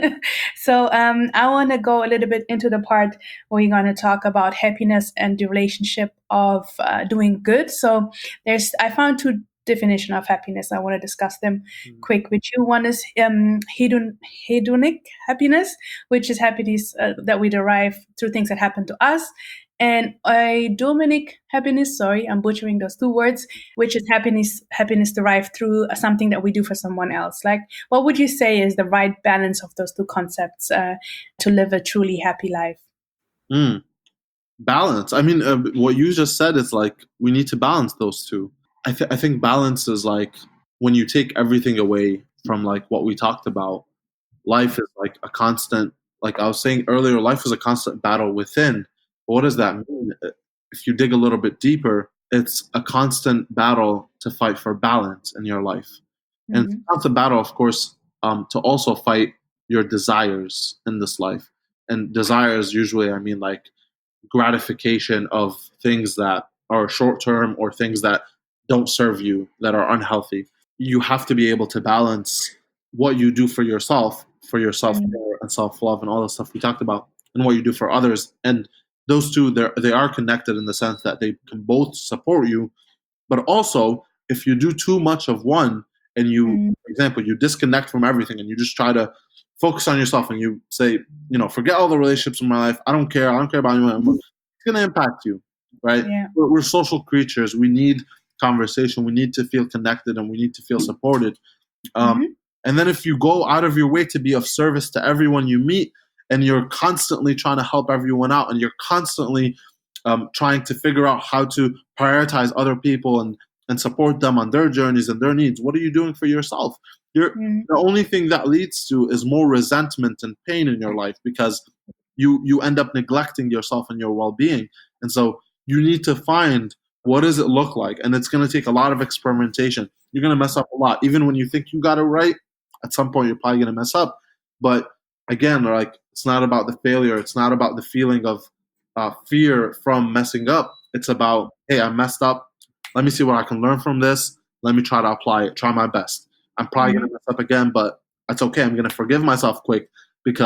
So um, I want to go a little bit into the part where we're going to talk about happiness and the relationship of uh, doing good. So there's, I found two definition of happiness. I want to discuss them Mm. quick with you. One is um, hedon, hedonic happiness, which is happiness uh, that we derive through things that happen to us, and eudaimonic happiness, sorry, I'm butchering those two words, which is happiness happiness derived through something that we do for someone else. Like, what would you say is the right balance of those two concepts uh, to live a truly happy life? Mm. Balance. I mean, uh, what you just said is like we need to balance those two. I, th- I think balance is like when you take everything away from like what we talked about. Life is like a constant. Like I was saying earlier, life is a constant battle within. But what does that mean? If you dig a little bit deeper, it's a constant battle to fight for balance in your life, and it's Mm-hmm. a constant battle, of course, um, to also fight your desires in this life. And desires usually, I mean, like gratification of things that are short term or things that don't serve you, that are unhealthy. You have to be able to balance what you do for yourself, for your self care and self love, and all the stuff we talked about, and what you do for others. And those two, they they are connected in the sense that they can both support you, but also if you do too much of one and you, Mm-hmm. for example, you disconnect from everything and you just try to focus on yourself and you say, you know, forget all the relationships in my life. I don't care. I don't care about anyone. It's going to impact you, right? Yeah. We're, we're social creatures. We need conversation. We need to feel connected and we need to feel supported. Um, Mm-hmm. and then if you go out of your way to be of service to everyone you meet and you're constantly trying to help everyone out and you're constantly um, trying to figure out how to prioritize other people and, and support them on their journeys and their needs, what are you doing for yourself? You're, Mm-hmm. the only thing that leads to is more resentment and pain in your life because you, you end up neglecting yourself and your well-being. And so you need to find what does it look like? And it's going to take a lot of experimentation. You're going to mess up a lot. Even when you think you got it right, at some point you're probably going to mess up. But again, like it's not about the failure. It's not about the feeling of uh, fear from messing up. It's about, hey, I messed up. Let me see what I can learn from this. Let me try to apply it. Try my best. I'm probably Mm-hmm. going to mess up again, but that's okay. I'm going to forgive myself quick because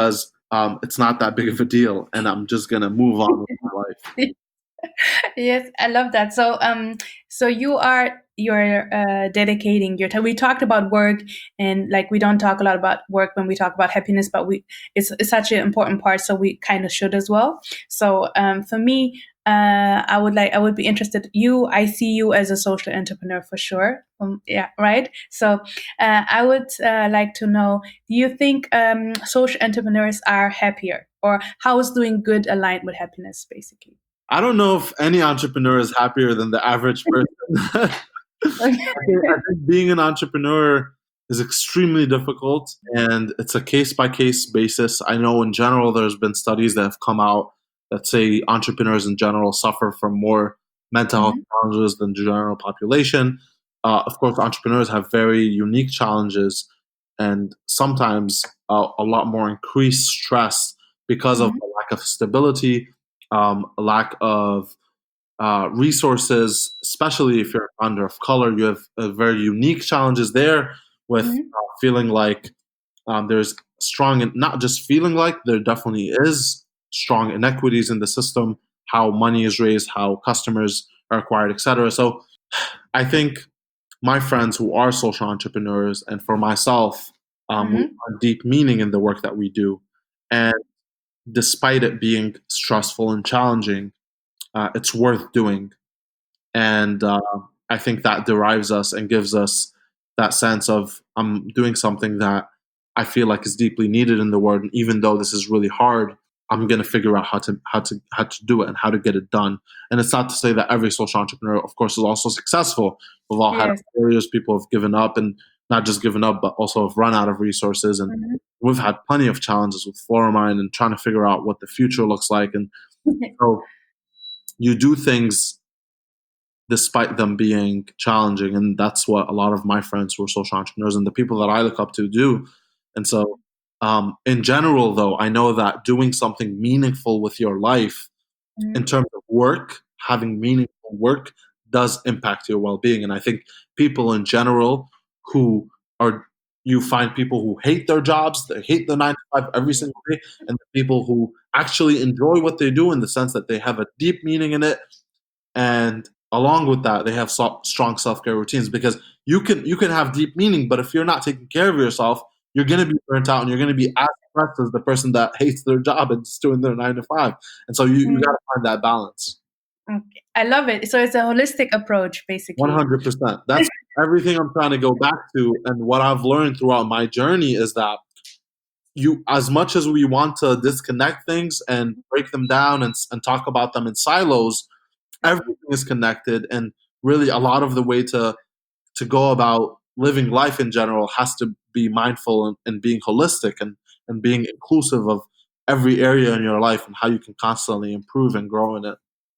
um, it's not that big of a deal, and I'm just gonna move on with my life. Yes, I love that. So, um, so you are you're uh, dedicating your time. We talked about work, and like we don't talk a lot about work when we talk about happiness, but we it's, it's such an important part, so we kind of should as well. So, um, for me, uh, I would like I would be interested. You, I see you as a social entrepreneur for sure. Um, yeah, right. So, uh, I would uh, like to know: do you think um, social entrepreneurs are happier, or how is doing good aligned with happiness, basically? I don't know if any entrepreneur is happier than the average person. I think, I think being an entrepreneur is extremely difficult, and it's a case by case basis. I know in general there's been studies that have come out that say entrepreneurs in general suffer from more mental health Mhm. challenges than the general population. Uh, of course, entrepreneurs have very unique challenges and sometimes uh, a lot more increased stress because of Mhm. the lack of stability, um, a lack of uh, resources, especially if you're a founder of color. You have uh, very unique challenges there with Mhm. uh, feeling like um, there's strong, not just feeling like, there definitely is strong inequities in the system, how money is raised, how customers are acquired, et cetera. So I think my friends who are social entrepreneurs and for myself, um, we Mhm. find deep meaning in the work that we do. And despite it being stressful and challenging, uh, it's worth doing. And uh, I think that derives us and gives us that sense of I'm doing something that I feel like is deeply needed in the world. And even though this is really hard, I'm going to figure out how to how to how to do it and how to get it done. And it's not to say that every social entrepreneur, of course, is also successful. We've all had Yes. failures. People have given up, and not just given up, but also have run out of resources. And Mhm. we've had plenty of challenges with Floromine and trying to figure out what the future looks like. And so you do things despite them being challenging. And that's what a lot of my friends who are social entrepreneurs and the people that I look up to do. And so, um, in general, though, I know that doing something meaningful with your life in Mhm. terms of work, having meaningful work does impact your well being. And I think people in general who are, you find people who hate their jobs, they hate the nine to five every single day, and the people who actually enjoy what they do in the sense that they have a deep meaning in it, and along with that they have so- strong self-care routines, because you can you can have deep meaning, but if you're not taking care of yourself, you're going to be burnt out and you're going to be as stressed as the person that hates their job and is doing their nine to five. And so you, you got Mm. to find that balance. Okay. I love it. So it's a holistic approach, basically. one hundred percent. That's everything I'm trying to go back to, and what I've learned throughout my journey is that you, as much as we want to disconnect things and break them down and, and talk about them in silos, Mhm. everything is connected. And really a lot of the way to to go about living life in general has to be mindful and, and being holistic and and being inclusive of every area in your life and how you can constantly improve and grow in it.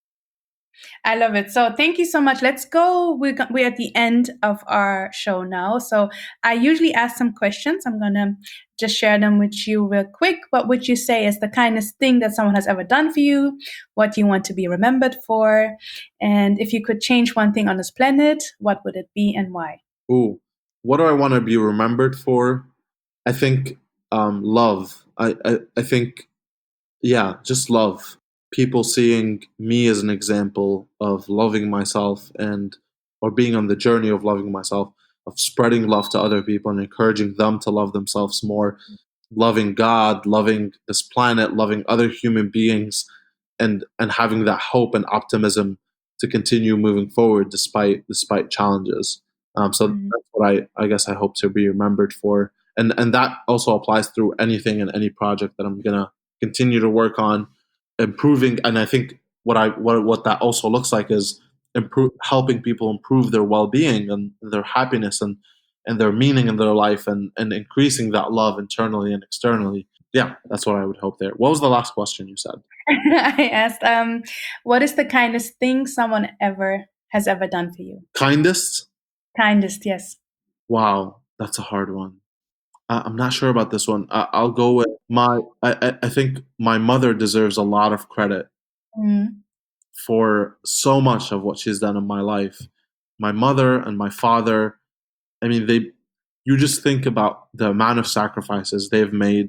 I love it. So thank you so much. Let's go. We're, go- we're at the end of our show now. So I usually ask some questions. I'm going to just share them with you real quick. What would you say is the kindest thing that someone has ever done for you? What you want to be remembered for? And if you could change one thing on this planet, what would it be and why? Ooh, what do I want to be remembered for? I think um, love. I, I I think, yeah, just love. People seeing me as an example of loving myself, and or being on the journey of loving myself, of spreading love to other people and encouraging them to love themselves more, loving God, loving this planet, loving other human beings, and and having that hope and optimism to continue moving forward despite despite challenges. Um, so Mhm. that's what I I guess I hope to be remembered for, and and that also applies through anything and any project that I'm gonna continue to work on, improving. And I think what I what what that also looks like is improve helping people improve their well being and their happiness and and their meaning in their life, and and increasing that love internally and externally. Yeah, that's what I would hope there. What was the last question you said? I asked, um, what is the kindest thing someone ever has ever done for you? Kindest? Kindest, yes. Wow, that's a hard one. I, I'm not sure about this one. I, I'll go with my. I, I I think my mother deserves a lot of credit Mm. for so much of what she's done in my life. My mother and my father. I mean, they. You just think about the amount of sacrifices they've made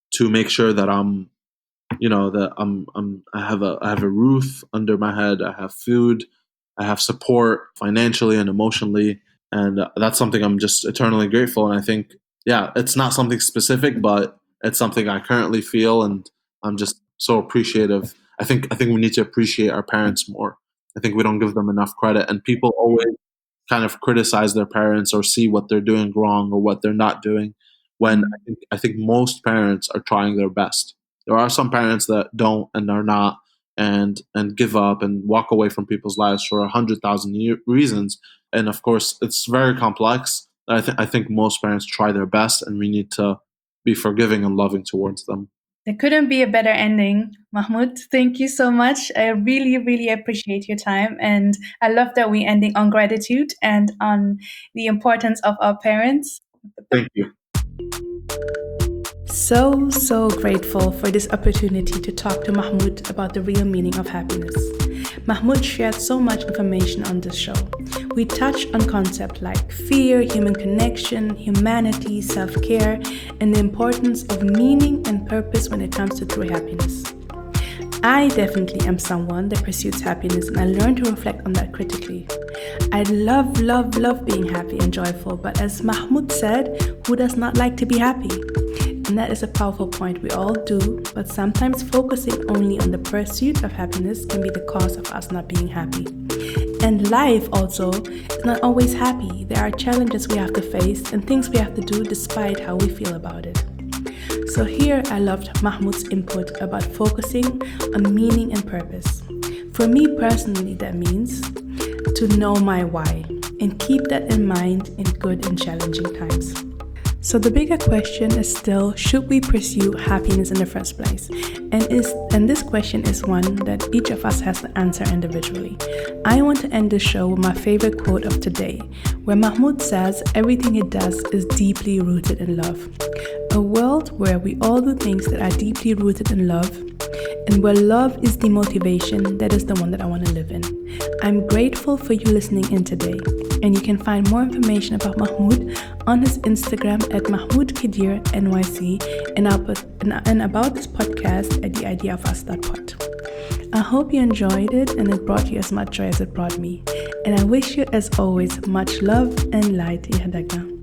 to make sure that I'm, you know, that I'm, I'm, I have a, I have a roof under my head. I have food. I have support financially and emotionally. And uh, that's something I'm just eternally grateful. And I think, yeah, it's not something specific, but it's something I currently feel. And I'm just so appreciative. I think, I think we need to appreciate our parents more. I think we don't give them enough credit, and people always kind of criticize their parents or see what they're doing wrong or what they're not doing, when I think, I think most parents are trying their best. There are some parents that don't and are not, and and give up and walk away from people's lives for a hundred thousand year- reasons. And of course, it's very complex. I think I think most parents try their best, and we need to be forgiving and loving towards them. There couldn't be a better ending. Mahmoud, thank you so much. I really, really appreciate your time. And I love that we're ending on gratitude and on the importance of our parents. Thank you. So, so grateful for this opportunity to talk to Mahmoud about the real meaning of happiness. Mahmoud shared so much information on this show. We touched on concepts like fear, human connection, humanity, self-care, and the importance of meaning and purpose when it comes to true happiness. I definitely am someone that pursues happiness, and I learn to reflect on that critically. I love, love, love being happy and joyful, but as Mahmoud said, who does not like to be happy? And that is a powerful point. We all do, but sometimes focusing only on the pursuit of happiness can be the cause of us not being happy. And life also is not always happy. There are challenges we have to face and things we have to do despite how we feel about it. So here I loved Mahmoud's input about focusing on meaning and purpose. For me personally, that means to know my why and keep that in mind in good and challenging times. So the bigger question is still, should we pursue happiness in the first place? And is and this question is one that each of us has to answer individually. I want to end the show with my favorite quote of today, where Mahmoud says everything he does is deeply rooted in love. A world where we all do things that are deeply rooted in love, and where love is the motivation, that is the one that I want to live in. I'm grateful for you listening in today, and you can find more information about Mahmoud on his Instagram at Mahmoud Kadir N Y C, and, about, and about this podcast at the idea of us dot pod. I hope you enjoyed it and it brought you as much joy as it brought me. And I wish you, as always, much love and light. Ya Hadagna.